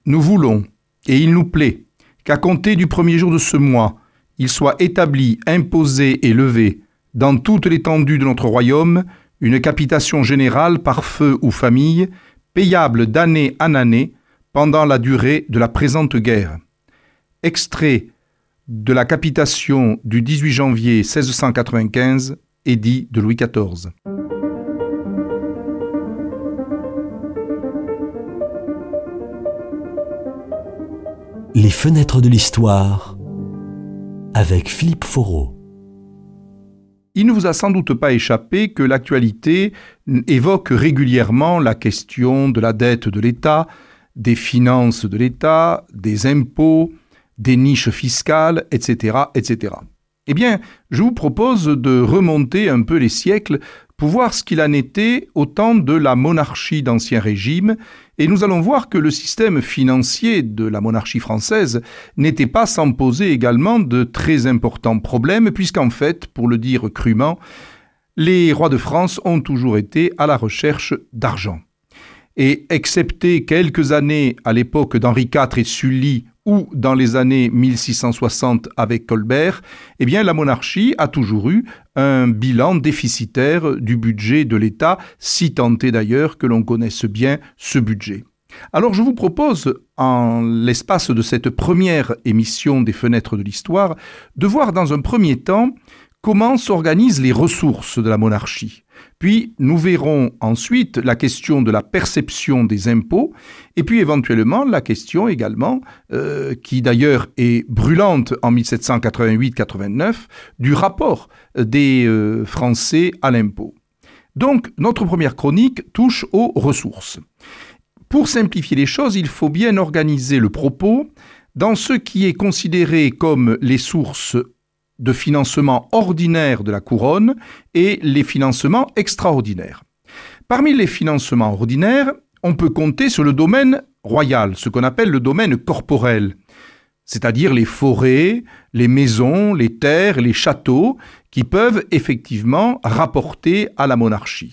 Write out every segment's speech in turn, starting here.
Nous voulons, et il nous plaît, qu'à compter du premier jour de ce mois, il soit établi, imposé et levé, dans toute l'étendue de notre royaume, une capitation générale par feu ou famille, payable d'année en année, pendant la durée de la présente guerre. Extrait de la capitation du 18 janvier 1695, édit de Louis XIV. Les fenêtres de l'histoire avec Philippe Foreau. Il ne vous a sans doute pas échappé que l'actualité évoque régulièrement la question de la dette de l'État, des finances de l'État, des impôts, des niches fiscales, etc., etc. Eh bien, je vous propose de remonter un peu les siècles pour voir ce qu'il en était au temps de la monarchie d'Ancien Régime, et nous allons voir que le système financier de la monarchie française n'était pas sans poser également de très importants problèmes, puisqu'en fait, pour le dire crûment, les rois de France ont toujours été à la recherche d'argent. Et excepté quelques années à l'époque d'Henri IV et Sully, ou dans les années 1660 avec Colbert, eh bien la monarchie a toujours eu un bilan déficitaire du budget de l'État, si tant est d'ailleurs que l'on connaisse bien ce budget. Alors je vous propose, en l'espace de cette première émission des Fenêtres de l'Histoire, de voir dans un premier temps comment s'organisent les ressources de la monarchie. Puis nous verrons ensuite la question de la perception des impôts, et puis éventuellement la question également, qui d'ailleurs est brûlante en 1788-89, du rapport des Français à l'impôt. Donc notre première chronique touche aux ressources. Pour simplifier les choses, il faut bien organiser le propos dans ce qui est considéré comme les sources de financement ordinaire de la couronne et les financements extraordinaires. Parmi les financements ordinaires, on peut compter sur le domaine royal, ce qu'on appelle le domaine corporel, c'est-à-dire les forêts, les maisons, les terres, les châteaux, qui peuvent effectivement rapporter à la monarchie.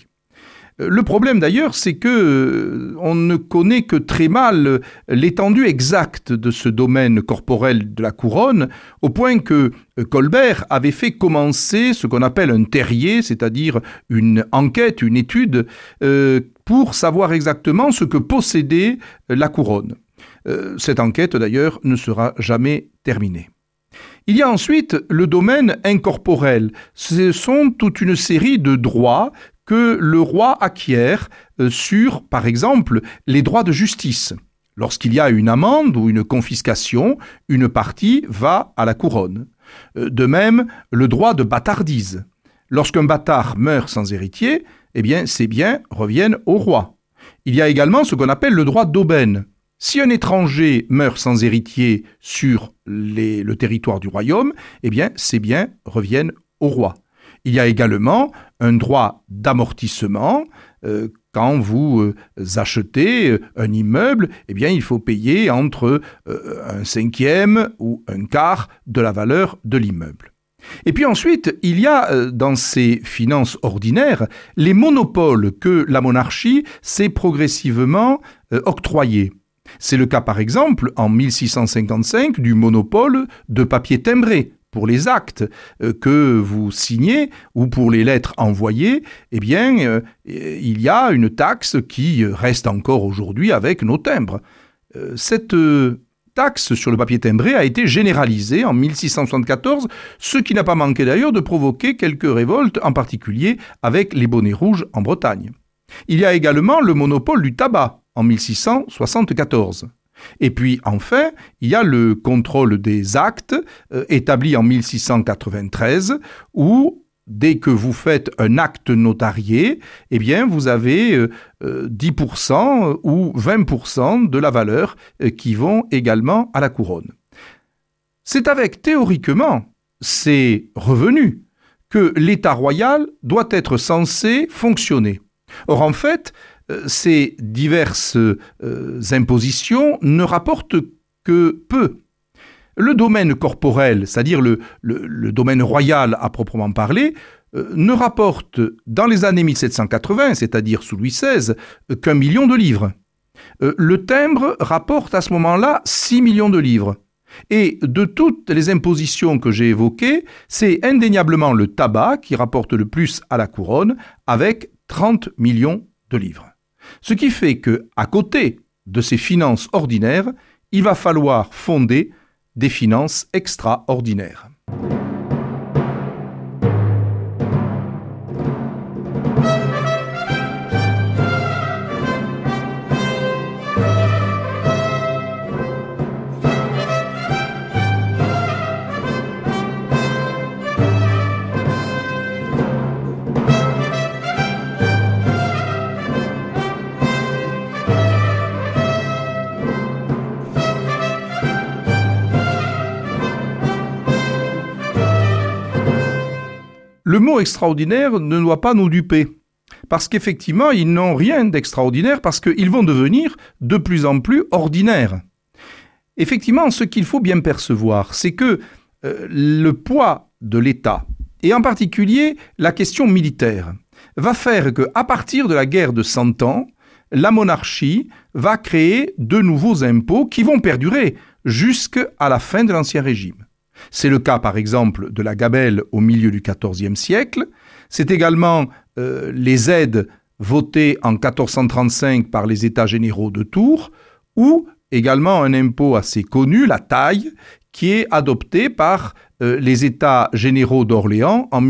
Le problème d'ailleurs, c'est que on ne connaît que très mal l'étendue exacte de ce domaine corporel de la couronne, au point que Colbert avait fait commencer ce qu'on appelle un terrier, c'est-à-dire une enquête, une étude, pour savoir exactement ce que possédait la couronne. Cette enquête d'ailleurs ne sera jamais terminée. Il y a ensuite le domaine incorporel. Ce sont toute une série de droits que le roi acquiert sur, par exemple, les droits de justice. Lorsqu'il y a une amende ou une confiscation, une partie va à la couronne. De même, le droit de bâtardise. Lorsqu'un bâtard meurt sans héritier, eh bien, ses biens reviennent au roi. Il y a également ce qu'on appelle le droit d'aubaine. Si un étranger meurt sans héritier sur le territoire du royaume, eh bien, ses biens reviennent au roi. Il y a également un droit d'amortissement. Quand vous achetez un immeuble, eh bien, il faut payer entre un cinquième ou un quart de la valeur de l'immeuble. Et puis ensuite, il y a dans ces finances ordinaires les monopoles que la monarchie s'est progressivement octroyés. C'est le cas par exemple en 1655 du monopole de papier timbré. Pour les actes que vous signez ou pour les lettres envoyées, eh bien, il y a une taxe qui reste encore aujourd'hui avec nos timbres. Cette taxe sur le papier timbré a été généralisée en 1674, ce qui n'a pas manqué d'ailleurs de provoquer quelques révoltes, en particulier avec les bonnets rouges en Bretagne. Il y a également le monopole du tabac en 1674. Et puis enfin, il y a le contrôle des actes établi en 1693 où dès que vous faites un acte notarié, eh bien vous avez 10% ou 20% de la valeur qui vont également à la couronne. C'est avec théoriquement ces revenus que l'État royal doit être censé fonctionner. Or en fait, ces diverses impositions ne rapportent que peu. Le domaine corporel, c'est-à-dire le domaine royal à proprement parler, ne rapporte dans les années 1780, c'est-à-dire sous Louis XVI, qu'1 million de livres. Le timbre rapporte à ce moment-là 6 millions de livres. Et de toutes les impositions que j'ai évoquées, c'est indéniablement le tabac qui rapporte le plus à la couronne, avec 30 millions de livres. Ce qui fait qu'à côté de ces finances ordinaires, il va falloir fonder des finances extraordinaires. Le mot extraordinaire ne doit pas nous duper, parce qu'effectivement, ils n'ont rien d'extraordinaire, parce qu'ils vont devenir de plus en plus ordinaires. Effectivement, ce qu'il faut bien percevoir, c'est que le poids de l'État, et en particulier la question militaire, va faire qu'à partir de la guerre de 100 ans, la monarchie va créer de nouveaux impôts qui vont perdurer jusqu'à la fin de l'Ancien Régime. C'est le cas, par exemple, de la gabelle au milieu du XIVe siècle. C'est également les aides votées en 1435 par les États généraux de Tours, ou également un impôt assez connu, la taille, qui est adopté par les États généraux d'Orléans en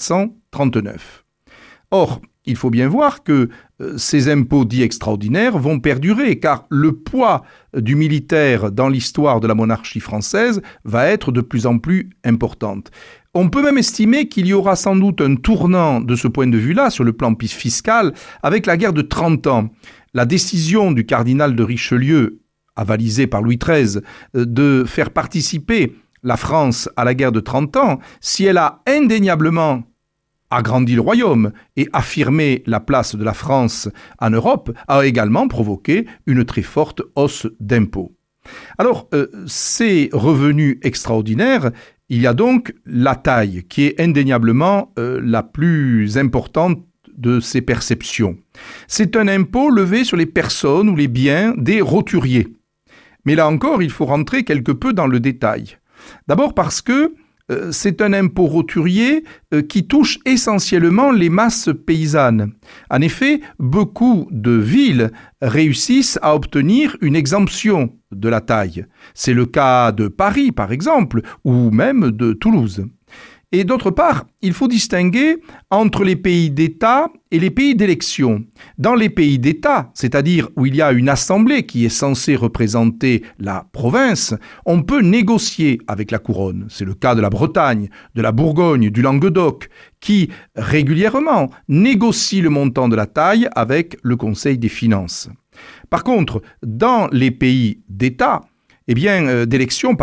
1439. Or, il faut bien voir que ces impôts dits extraordinaires vont perdurer, car le poids du militaire dans l'histoire de la monarchie française va être de plus en plus important. On peut même estimer qu'il y aura sans doute un tournant de ce point de vue-là, sur le plan fiscal, avec la guerre de 30 ans. La décision du cardinal de Richelieu, avalisée par Louis XIII, de faire participer la France à la guerre de 30 ans, si elle a indéniablement agrandi le royaume et affirmé la place de la France en Europe, a également provoqué une très forte hausse d'impôts. Alors, ces revenus extraordinaires, il y a donc la taille qui est indéniablement la plus importante de ces perceptions. C'est un impôt levé sur les personnes ou les biens des roturiers. Mais là encore, il faut rentrer quelque peu dans le détail. D'abord parce que c'est un impôt roturier qui touche essentiellement les masses paysannes. En effet, beaucoup de villes réussissent à obtenir une exemption de la taille. C'est le cas de Paris, par exemple, ou même de Toulouse. Et d'autre part, il faut distinguer entre les pays d'État et les pays d'élection. Dans les pays d'État, c'est-à-dire où il y a une assemblée qui est censée représenter la province, on peut négocier avec la couronne. C'est le cas de la Bretagne, de la Bourgogne, du Languedoc, qui régulièrement négocient le montant de la taille avec le Conseil des finances. Par contre, dans les pays d'État, d'élection,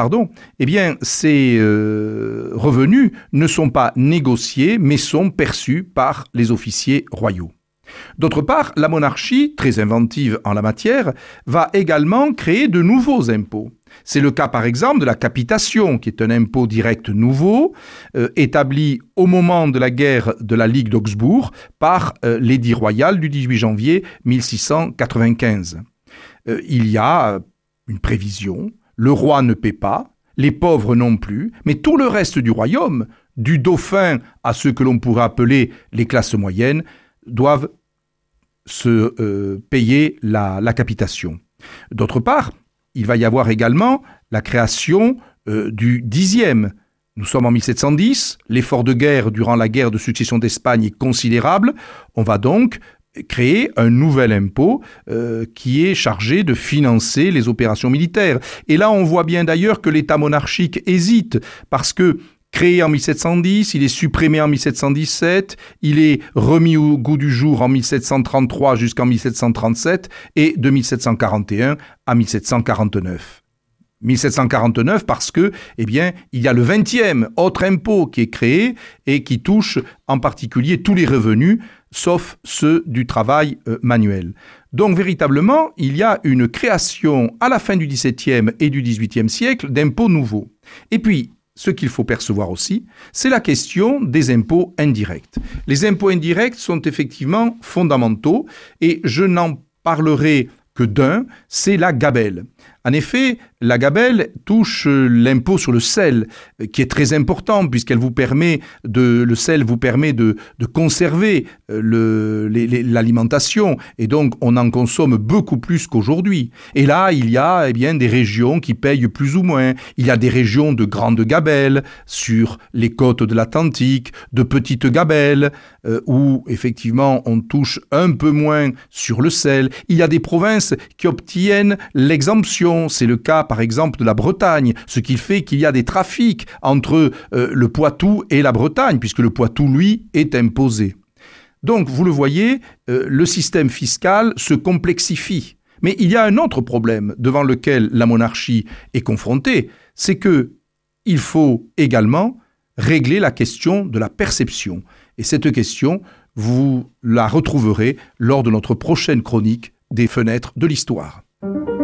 ces revenus ne sont pas négociés, mais sont perçus par les officiers royaux. D'autre part, la monarchie, très inventive en la matière, va également créer de nouveaux impôts. C'est le cas par exemple de la capitation, qui est un impôt direct nouveau, établi au moment de la guerre de la Ligue d'Augsbourg par l'édit royal du 18 janvier 1695. Il y a une prévision, le roi ne paie pas, les pauvres non plus, mais tout le reste du royaume, du dauphin à ceux que l'on pourrait appeler les classes moyennes, doivent se payer la capitation. D'autre part, il va y avoir également la création du 10e. Nous sommes en 1710, l'effort de guerre durant la guerre de succession d'Espagne est considérable. On va donc créer un nouvel impôt qui est chargé de financer les opérations militaires. Et là, on voit bien d'ailleurs que l'État monarchique hésite, parce que créé en 1710, il est supprimé en 1717, il est remis au goût du jour en 1733 jusqu'en 1737 et de 1741 à 1749. 1749 parce que, il y a le 20e autre impôt qui est créé et qui touche en particulier tous les revenus, sauf ceux du travail manuel. Donc véritablement, il y a une création à la fin du XVIIe et du XVIIIe siècle d'impôts nouveaux. Et puis, ce qu'il faut percevoir aussi, c'est la question des impôts indirects. Les impôts indirects sont effectivement fondamentaux et je n'en parlerai que d'un, c'est la gabelle. En effet, la gabelle touche l'impôt sur le sel, qui est très important puisqu'elle vous permet le sel vous permet de conserver l'alimentation et donc on en consomme beaucoup plus qu'aujourd'hui. Et là, il y a des régions qui payent plus ou moins. Il y a des régions de grandes gabelles sur les côtes de l'Atlantique, de petites gabelles où effectivement on touche un peu moins sur le sel. Il y a des provinces qui obtiennent l'exemption. C'est le cas par exemple de la Bretagne, ce qui fait qu'il y a des trafics entre le Poitou et la Bretagne, puisque le Poitou, lui, est imposé. Donc, vous le voyez, le système fiscal se complexifie. Mais il y a un autre problème devant lequel la monarchie est confrontée, c'est qu'il faut également régler la question de la perception. Et cette question, vous la retrouverez lors de notre prochaine chronique des Fenêtres de l'Histoire.